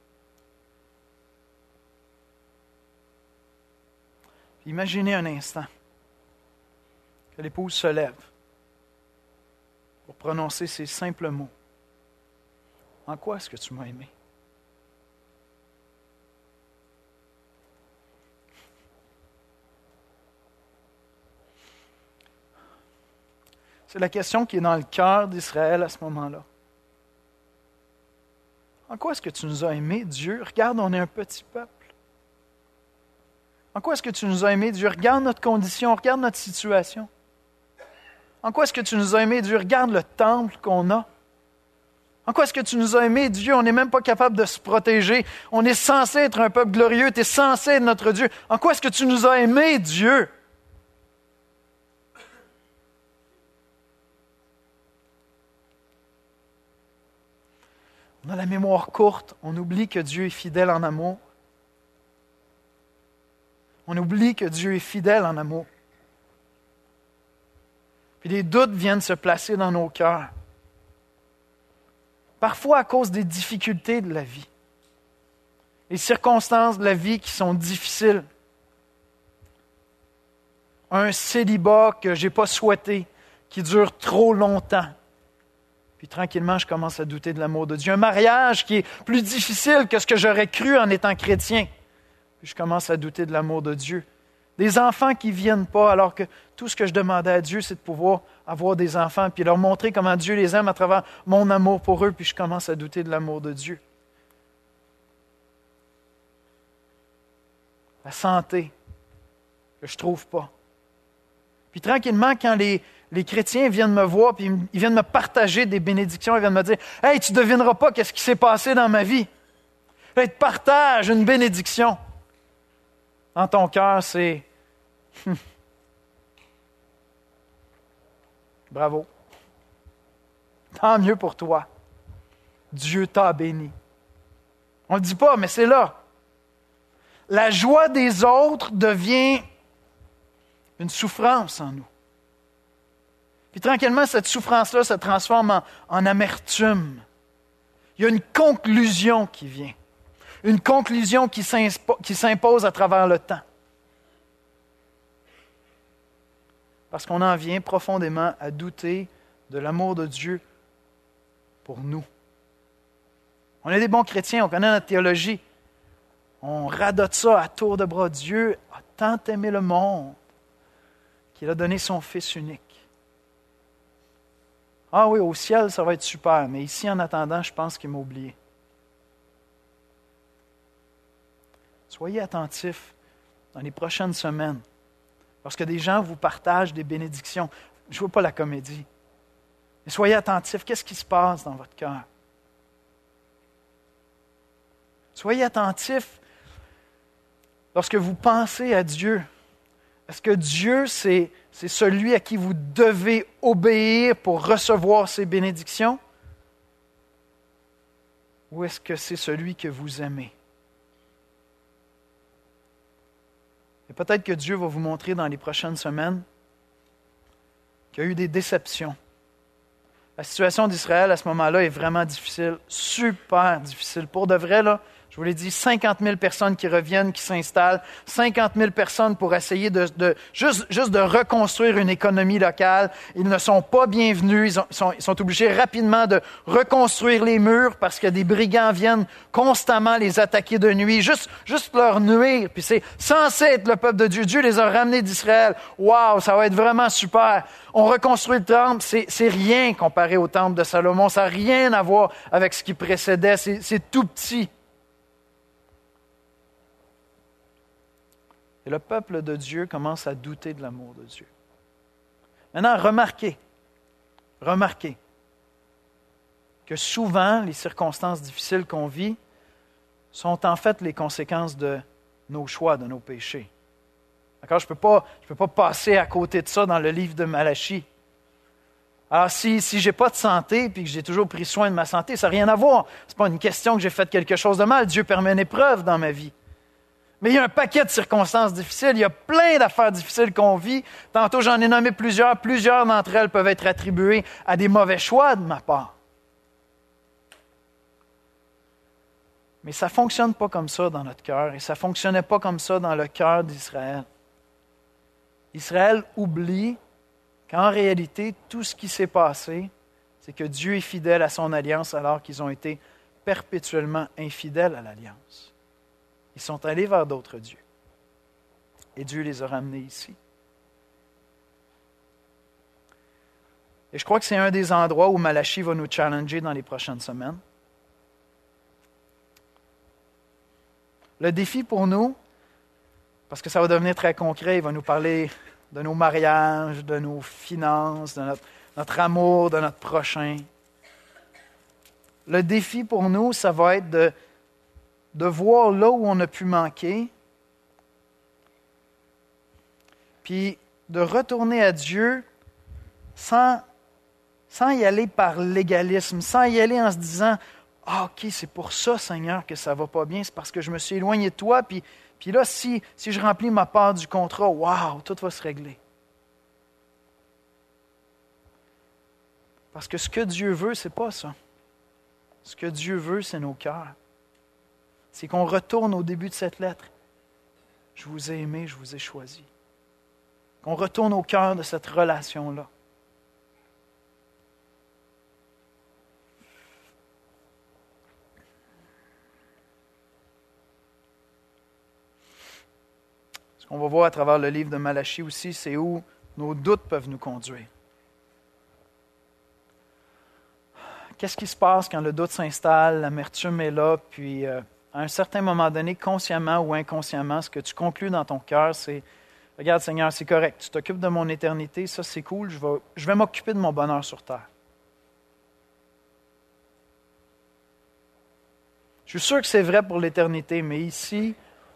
Puis imaginez un instant que l'épouse se lève pour prononcer ces simples mots. « En quoi est-ce que tu m'as aimé? » C'est la question qui est dans le cœur d'Israël à ce moment-là. En quoi est-ce que tu nous as aimés, Dieu? Regarde, on est un petit peuple. En quoi est-ce que tu nous as aimés, Dieu? Regarde notre condition, regarde notre situation. En quoi est-ce que tu nous as aimés, Dieu? Regarde le temple qu'on a. En quoi est-ce que tu nous as aimés, Dieu? On n'est même pas capable de se protéger. On est censé être un peuple glorieux. Tu es censé être notre Dieu. En quoi est-ce que tu nous as aimés, Dieu? On a la mémoire courte, on oublie que Dieu est fidèle en amour. On oublie que Dieu est fidèle en amour. Puis les doutes viennent se placer dans nos cœurs. Parfois à cause des difficultés de la vie. Les circonstances de la vie qui sont difficiles. Un célibat que je n'ai pas souhaité, qui dure trop longtemps. Puis tranquillement, je commence à douter de l'amour de Dieu. Un mariage qui est plus difficile que ce que j'aurais cru en étant chrétien. Puis je commence à douter de l'amour de Dieu. Des enfants qui ne viennent pas, alors que tout ce que je demandais à Dieu, c'est de pouvoir avoir des enfants, puis leur montrer comment Dieu les aime à travers mon amour pour eux, puis je commence à douter de l'amour de Dieu. La santé, que je ne trouve pas. Puis tranquillement, quand les, les chrétiens viennent me voir, puis ils viennent me partager des bénédictions, ils viennent me dire « Hey, tu ne devineras pas qu'est-ce qui s'est passé dans ma vie. » Ils te partagent une bénédiction. Dans ton cœur, c'est « Bravo. Tant mieux pour toi. Dieu t'a béni. » On ne le dit pas, mais c'est là. La joie des autres devient une souffrance en nous. Puis tranquillement, cette souffrance-là se transforme en, en amertume. Il y a une conclusion qui vient. Une conclusion qui s'impo- qui s'impose à travers le temps. Parce qu'on en vient profondément à douter de l'amour de Dieu pour nous. On est des bons chrétiens, on connaît notre théologie. On radote ça à tour de bras. Dieu a tant aimé le monde qu'il a donné son Fils unique. Ah oui, au ciel, ça va être super, mais ici, en attendant, je pense qu'il m'a oublié. Soyez attentifs dans les prochaines semaines, parce que des gens vous partagent des bénédictions. Je ne veux pas la comédie. Mais soyez attentifs. Qu'est-ce qui se passe dans votre cœur? Soyez attentifs lorsque vous pensez à Dieu. Est-ce que Dieu, c'est, c'est celui à qui vous devez obéir pour recevoir ses bénédictions? Ou est-ce que c'est celui que vous aimez? Et peut-être que Dieu va vous montrer dans les prochaines semaines qu'il y a eu des déceptions. La situation d'Israël à ce moment-là est vraiment difficile, super difficile. Pour de vrai, là, je vous l'ai dit, cinquante mille personnes qui reviennent, qui s'installent, cinquante mille personnes pour essayer de, de juste, juste de reconstruire une économie locale. Ils ne sont pas bienvenus, ils, ont, ils, sont, ils sont obligés rapidement de reconstruire les murs parce que des brigands viennent constamment les attaquer de nuit, juste, juste leur nuire. Puis c'est censé être le peuple de Dieu. Dieu les a ramenés d'Israël. Waouh, ça va être vraiment super. On reconstruit le temple, c'est, c'est rien comparé au temple de Salomon. Ça n'a rien à voir avec ce qui précédait, c'est, c'est tout petit. Et le peuple de Dieu commence à douter de l'amour de Dieu. Maintenant, remarquez, remarquez que souvent, les circonstances difficiles qu'on vit sont en fait les conséquences de nos choix, de nos péchés. D'accord? Je ne peux pas, je peux pas passer à côté de ça dans le livre de Malachie. Alors, si, si je n'ai pas de santé et que j'ai toujours pris soin de ma santé, ça n'a rien à voir. Ce n'est pas une question que j'ai fait quelque chose de mal. Dieu permet une épreuve dans ma vie. Mais il y a un paquet de circonstances difficiles. Il y a plein d'affaires difficiles qu'on vit. Tantôt, j'en ai nommé plusieurs. Plusieurs d'entre elles peuvent être attribuées à des mauvais choix de ma part. Mais ça ne fonctionne pas comme ça dans notre cœur. Et ça ne fonctionnait pas comme ça dans le cœur d'Israël. Israël oublie qu'en réalité, tout ce qui s'est passé, c'est que Dieu est fidèle à son alliance alors qu'ils ont été perpétuellement infidèles à l'alliance. Ils sont allés vers d'autres dieux. Et Dieu les a ramenés ici. Et je crois que c'est un des endroits où Malachie va nous challenger dans les prochaines semaines. Le défi pour nous, parce que ça va devenir très concret, il va nous parler de nos mariages, de nos finances, de notre, notre amour, de notre prochain. Le défi pour nous, ça va être de, de voir là où on a pu manquer, puis de retourner à Dieu sans, sans y aller par légalisme, sans y aller en se disant « Ah, OK, c'est pour ça, Seigneur, que ça ne va pas bien, c'est parce que je me suis éloigné de toi, puis Puis là, si, si je remplis ma part du contrat, wow, tout va se régler. » Parce que ce que Dieu veut, ce n'est pas ça. Ce que Dieu veut, c'est nos cœurs. C'est qu'on retourne au début de cette lettre. Je vous ai aimé, je vous ai choisi. Qu'on retourne au cœur de cette relation-là. Ce qu'on va voir à travers le livre de Malachie aussi, c'est où nos doutes peuvent nous conduire. Qu'est-ce qui se passe quand le doute s'installe, l'amertume est là, puis euh, à un certain moment donné, consciemment ou inconsciemment, ce que tu conclus dans ton cœur, c'est « Regarde Seigneur, c'est correct, tu t'occupes de mon éternité, ça c'est cool, je vais, je vais m'occuper de mon bonheur sur terre. » Je suis sûr que c'est vrai pour l'éternité, mais ici,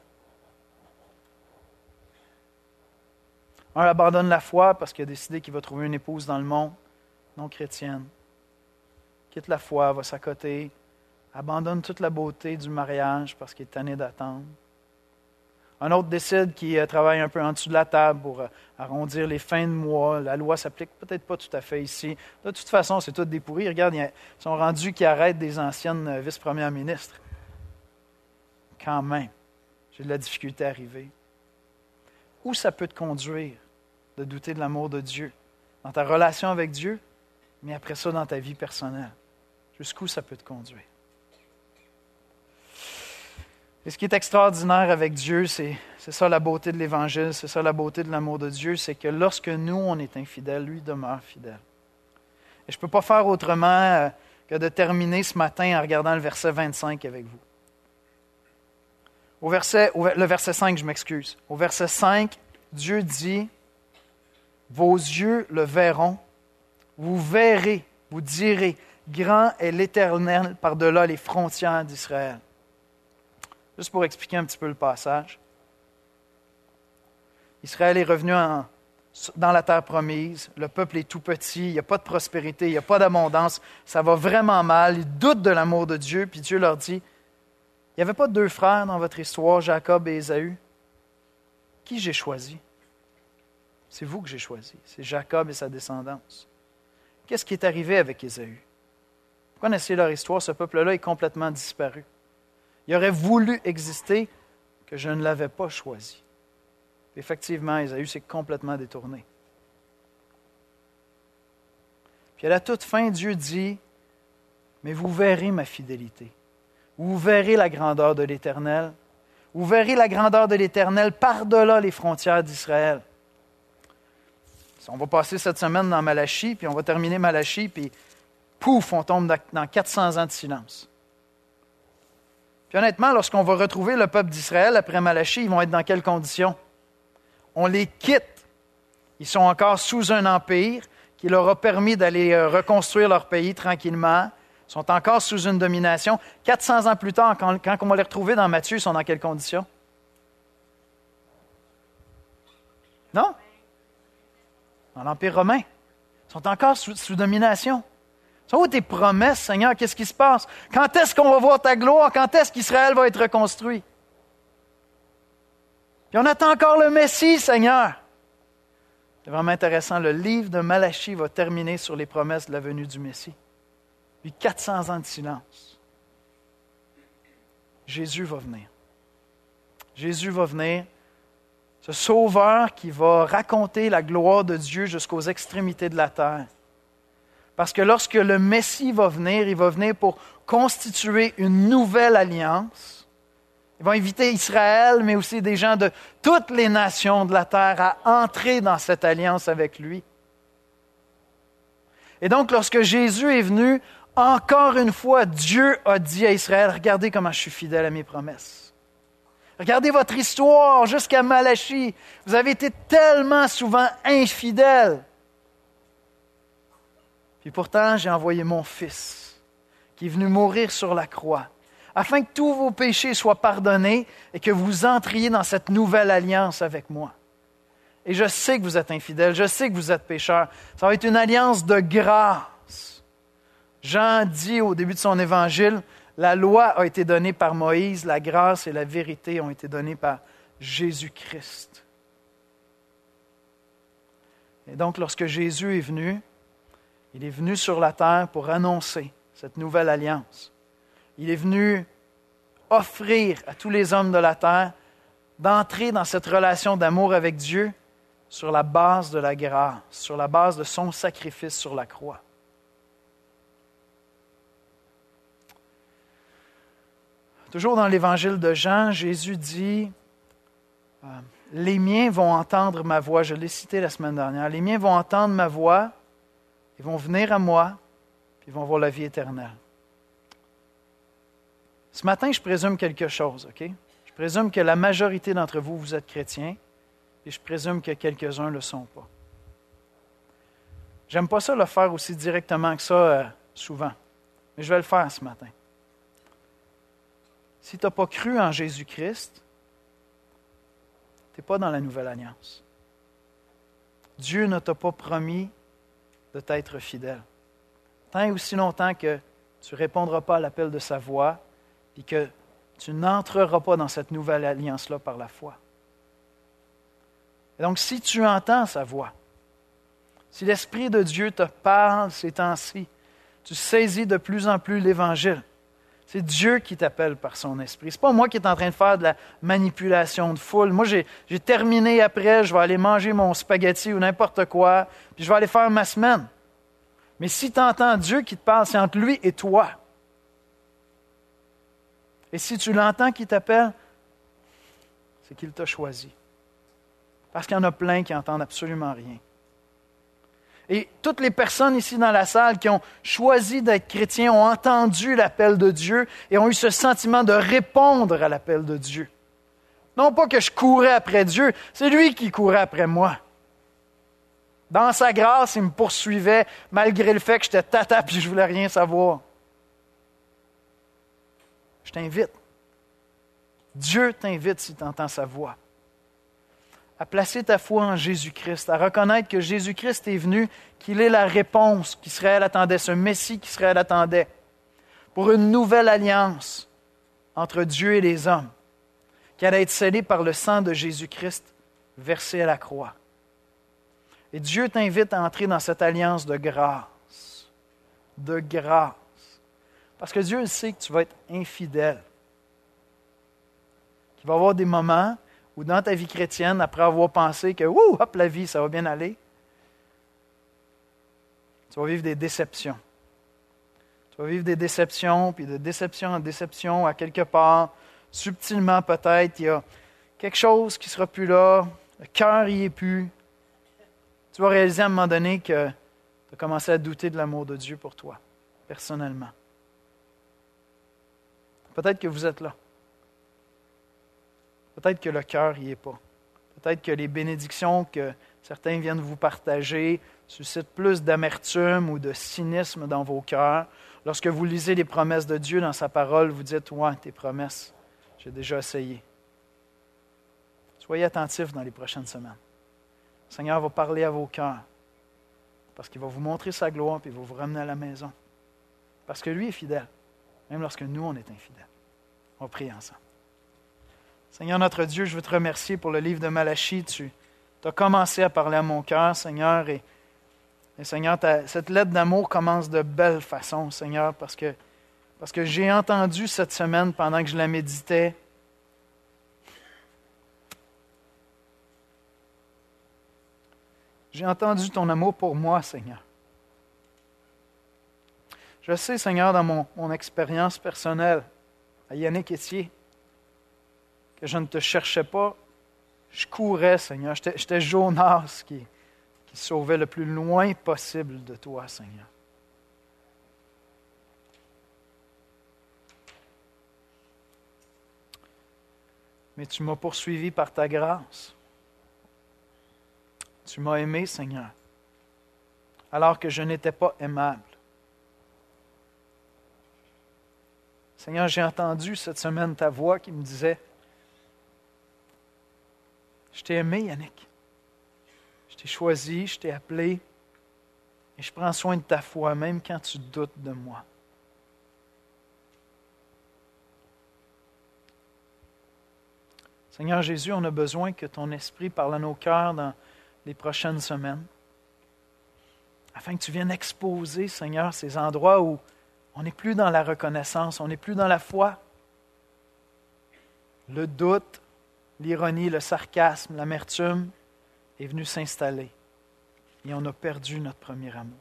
un abandonne la foi parce qu'il a décidé qu'il va trouver une épouse dans le monde, non chrétienne. Quitte la foi, va s'accoter, abandonne toute la beauté du mariage parce qu'il est tanné d'attendre. Un autre décide qu'il travaille un peu en dessous de la table pour arrondir les fins de mois. La loi ne s'applique peut-être pas tout à fait ici. De toute façon, c'est tout des pourris. Regarde, ils sont rendus qui arrêtent des anciennes vice-premières ministres. Quand même, j'ai de la difficulté à arriver. Où ça peut te conduire de douter de l'amour de Dieu? Dans ta relation avec Dieu, mais après ça dans ta vie personnelle. Jusqu'où ça peut te conduire? Et ce qui est extraordinaire avec Dieu, c'est, c'est ça la beauté de l'Évangile, c'est ça la beauté de l'amour de Dieu, c'est que lorsque nous, on est infidèles, lui demeure fidèle. Et je ne peux pas faire autrement que de terminer ce matin en regardant le verset vingt-cinq avec vous. Au verset, au, le verset cinq, je m'excuse. Au verset cinq, Dieu dit « Vos yeux le verront, vous verrez, vous direz, grand est l'Éternel par-delà les frontières d'Israël. » Juste pour expliquer un petit peu le passage. Israël est revenu en, dans la terre promise. Le peuple est tout petit, il n'y a pas de prospérité, il n'y a pas d'abondance. Ça va vraiment mal. Ils doutent de l'amour de Dieu. Puis Dieu leur dit, il n'y avait pas deux frères dans votre histoire, Jacob et Ésaü? Qui j'ai choisi? C'est vous que j'ai choisi. C'est Jacob et sa descendance. Qu'est-ce qui est arrivé avec Ésaü? Vous connaissez leur histoire, ce peuple-là est complètement disparu. Il aurait voulu exister que je ne l'avais pas choisi. Effectivement, Ésaü s'est complètement détourné. Puis à la toute fin, Dieu dit, « Mais vous verrez ma fidélité. Vous verrez la grandeur de l'Éternel. Vous verrez la grandeur de l'Éternel par-delà les frontières d'Israël. » On va passer cette semaine dans Malachie, puis on va terminer Malachie, puis pouf, on tombe dans quatre cents ans de silence. Puis honnêtement, lorsqu'on va retrouver le peuple d'Israël après Malachie, ils vont être dans quelles conditions? On les quitte Ils sont encore sous un empire qui leur a permis d'aller reconstruire leur pays tranquillement. Ils sont encore sous une domination. quatre cents ans plus tard, quand, quand on va les retrouver dans Matthieu, ils sont dans quelles conditions? Non? Dans l'Empire romain. Ils sont encore sous, sous domination. Sont où tes promesses, Seigneur? Qu'est-ce qui se passe? Quand est-ce qu'on va voir ta gloire? Quand est-ce qu'Israël va être reconstruit? Puis on attend encore le Messie, Seigneur. C'est vraiment intéressant. Le livre de Malachie va terminer sur les promesses de la venue du Messie. Puis quatre cents ans de silence. Jésus va venir. Jésus va venir. Ce sauveur qui va raconter la gloire de Dieu jusqu'aux extrémités de la terre. Parce que lorsque le Messie va venir, il va venir pour constituer une nouvelle alliance. Il va inviter Israël, mais aussi des gens de toutes les nations de la terre à entrer dans cette alliance avec lui. Et donc, lorsque Jésus est venu, encore une fois, Dieu a dit à Israël, « Regardez comment je suis fidèle à mes promesses. Regardez votre histoire jusqu'à Malachie. Vous avez été tellement souvent infidèles. Puis pourtant, j'ai envoyé mon Fils, qui est venu mourir sur la croix, afin que tous vos péchés soient pardonnés et que vous entriez dans cette nouvelle alliance avec moi. Et je sais que vous êtes infidèles, je sais que vous êtes pécheurs. Ça va être une alliance de grâce. Jean dit au début de son évangile, la loi a été donnée par Moïse, la grâce et la vérité ont été données par Jésus-Christ. Et donc, lorsque Jésus est venu, il est venu sur la terre pour annoncer cette nouvelle alliance. Il est venu offrir à tous les hommes de la terre d'entrer dans cette relation d'amour avec Dieu sur la base de la grâce, sur la base de son sacrifice sur la croix. Toujours dans l'évangile de Jean, Jésus dit euh, « Les miens vont entendre ma voix ». Je l'ai cité la semaine dernière. « Les miens vont entendre ma voix, ils vont venir à moi, puis ils vont voir la vie éternelle. » Ce matin, je présume quelque chose, OK? Je présume que la majorité d'entre vous, vous êtes chrétiens, et je présume que quelques-uns ne le sont pas. J'aime pas ça le faire aussi directement que ça euh, souvent, mais je vais le faire ce matin. Si tu n'as pas cru en Jésus-Christ, tu n'es pas dans la nouvelle alliance. Dieu ne t'a pas promis de t'être fidèle. Tant et aussi longtemps que tu ne répondras pas à l'appel de sa voix, et que tu n'entreras pas dans cette nouvelle alliance-là par la foi. Et donc, si tu entends sa voix, si l'Esprit de Dieu te parle ces temps-ci, tu saisis de plus en plus l'Évangile. C'est Dieu qui t'appelle par son Esprit. Ce n'est pas moi qui est en train de faire de la manipulation de foule. Moi, j'ai, j'ai terminé après, je vais aller manger mon spaghetti ou n'importe quoi, puis je vais aller faire ma semaine. Mais si tu entends Dieu qui te parle, c'est entre lui et toi. Et si tu l'entends qui t'appelle, c'est qu'il t'a choisi. Parce qu'il y en a plein qui n'entendent absolument rien. Et toutes les personnes ici dans la salle qui ont choisi d'être chrétiens ont entendu l'appel de Dieu et ont eu ce sentiment de répondre à l'appel de Dieu. Non pas que je courais après Dieu, c'est lui qui courait après moi. Dans sa grâce, il me poursuivait malgré le fait que j'étais tata et je ne voulais rien savoir. Je t'invite. Dieu t'invite si tu entends sa voix. À placer ta foi en Jésus-Christ, à reconnaître que Jésus-Christ est venu, qu'il est la réponse qu'Israël attendait, ce Messie qu'Israël attendait, pour une nouvelle alliance entre Dieu et les hommes, qui allait être scellée par le sang de Jésus-Christ versé à la croix. Et Dieu t'invite à entrer dans cette alliance de grâce, de grâce. Parce que Dieu sait que tu vas être infidèle. Qu'il va y avoir des moments où dans ta vie chrétienne, après avoir pensé que, ouh, hop, la vie, ça va bien aller, tu vas vivre des déceptions. Tu vas vivre des déceptions, puis de déception en déception, à quelque part, subtilement peut-être, il y a quelque chose qui ne sera plus là, le cœur n'y est plus. Tu vas réaliser à un moment donné que tu as commencé à douter de l'amour de Dieu pour toi, personnellement. Peut-être que vous êtes là. Peut-être que le cœur n'y est pas. Peut-être que les bénédictions que Certains viennent vous partager, suscitent plus d'amertume ou de cynisme dans vos cœurs. Lorsque vous lisez les promesses de Dieu dans sa parole, vous dites « Ouais, tes promesses, j'ai déjà essayé. » Soyez attentifs dans les prochaines semaines. Le Seigneur va parler à vos cœurs parce qu'il va vous montrer sa gloire et il va vous ramener à la maison. Parce que lui est fidèle, même lorsque nous, on est infidèles. On va prier ensemble. Seigneur notre Dieu, je veux te remercier pour le livre de Malachie. Tu as commencé à parler à mon cœur, Seigneur, et, et Seigneur, ta, cette lettre d'amour commence de belle façon, Seigneur, parce que, parce que j'ai entendu cette semaine, pendant que je la méditais, j'ai entendu ton amour pour moi, Seigneur. Je sais, Seigneur, dans mon, mon expérience personnelle, à Yannick Etier, que je ne te cherchais pas, je courais, Seigneur. J'étais, j'étais Jonas qui, qui sauvait le plus loin possible de toi, Seigneur. Mais tu m'as poursuivi par ta grâce. Tu m'as aimé, Seigneur, alors que je n'étais pas aimable. Seigneur, j'ai entendu cette semaine ta voix qui me disait « Je t'ai aimé, Yannick. Je t'ai choisi, je t'ai appelé, et je prends soin de ta foi, même quand tu doutes de moi. » Seigneur Jésus, on a besoin que ton esprit parle à nos cœurs dans les prochaines semaines, afin que tu viennes exposer, Seigneur, ces endroits où on n'est plus dans la reconnaissance, on n'est plus dans la foi. Le doute, l'ironie, le sarcasme, l'amertume est venu s'installer et on a perdu notre premier amour.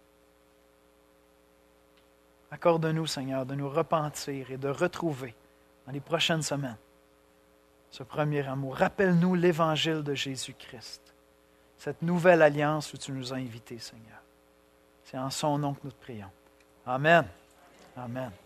Accorde-nous, Seigneur, de nous repentir et de retrouver dans les prochaines semaines ce premier amour. Rappelle-nous l'évangile de Jésus-Christ, cette nouvelle alliance où tu nous as invités, Seigneur. C'est en son nom que nous te prions. Amen. Amen.